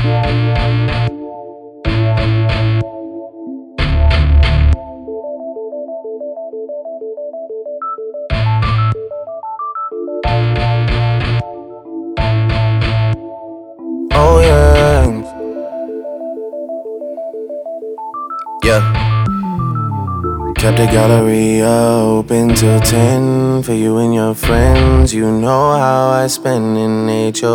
Oh yeah, yeah. Kept the gallery open till 10 for you and your friends. You know how I spend in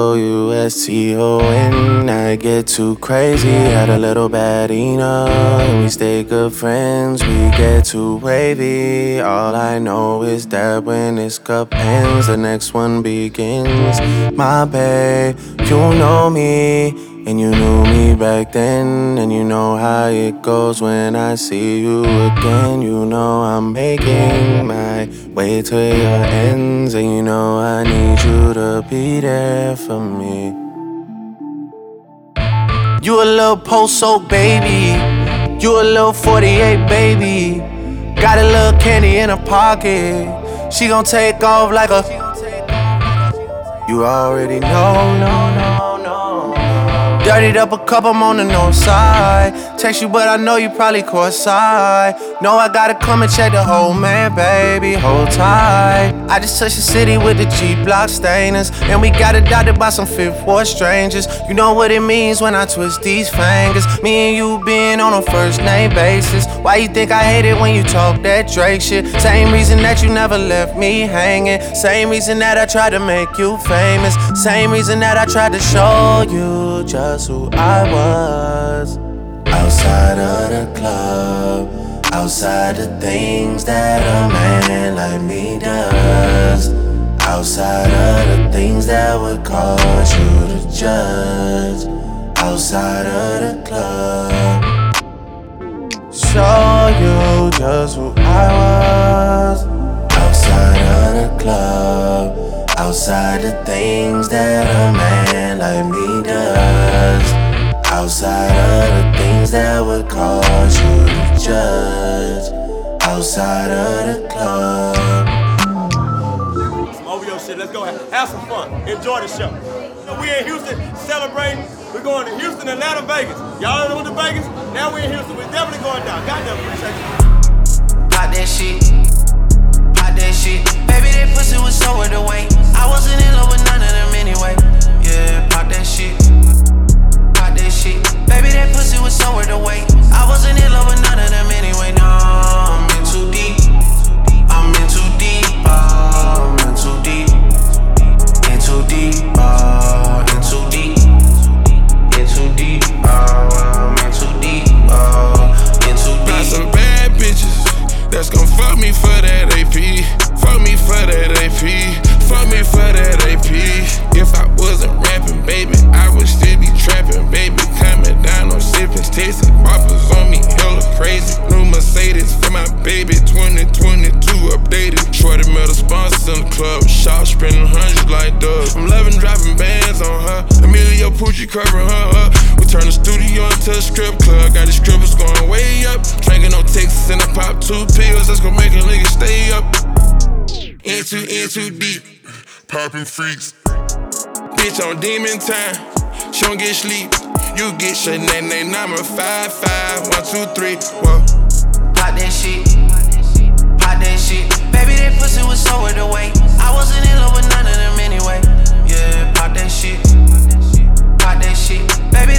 HOUSTON. I get too crazy, had a little bad and we stay good friends. We get too wavy. All I know is that when this cup ends, the next one begins. My babe, you know me. And you knew me back then, and you know how it goes when I see you again. You know I'm making my way to your ends, and you know I need you to be there for me. You a little post-soak baby, you a little 48 baby. Got a little candy in her pocket, she gon' take off like a. You already know, Dirtied up a cup, I'm on the north side. Text you, but I know you probably caught side. Know I gotta come and check the whole man, baby, hold tight. I just touched the city with the G-Block stainers, and we got adopted by some Fifth Ward strangers. You know what it means when I twist these fingers. Me and you being on a first name basis. Why you think I hate it when you talk that Drake shit? Same reason that you never left me hanging. Same reason that I tried to make you famous. Same reason that I tried to show you just who I was. Outside of the club, outside the things that a man like me does, outside of the things that would cause you to judge, outside of the club, show you just who I was. Outside of the club, outside the things that a man like me does, outside of the things that would cause you to judge, outside of the club. Some OVO shit, let's go have some fun, enjoy the show. So we in Houston celebrating, we're going to Houston, Atlanta, Vegas. Y'all done went to Vegas, now we in Houston, we're definitely going down. Goddamn, appreciate you. Pop that shit, pop that shit. Baby, that pussy was so worth the wait. I wasn't in love with none of them anyway. Yeah, pop that shit, pop that shit. Baby, that pussy was so worth the wait. I wasn't in love with none of them anyway. No, I'm in too deep. I'm in too deep. I'm in too deep. In too deep. In too deep. In too deep. I'm in too deep. In too deep. Got some bad bitches that's gon' fuck me for that AP. Fuck me for that AP. Fuck me for that AP. If I wasn't rapping, baby, I would still be trapping, baby. Coming down on sippin', tasting boppers on me, hella crazy. New Mercedes for my baby, 2022 updated. Shorty metal sponsors in the club, shop spending hundreds like doves. I'm loving dropping bands on her, Emilio Pucci covering her up. We turn the studio into a strip club, got the strippers going way up. Drinking on Texas and I pop 2 pills, that's gon' make a nigga stay up. In too deep, poppin' freaks. Bitch on demon time, she don't get sleep. You get shit, name number 5, 5, 1, 2, 3, whoa. Pop that shit, pop that shit. Baby, that pussy was so worth the wait. I wasn't in love with none of them anyway. Yeah, pop that shit, pop that shit. Baby,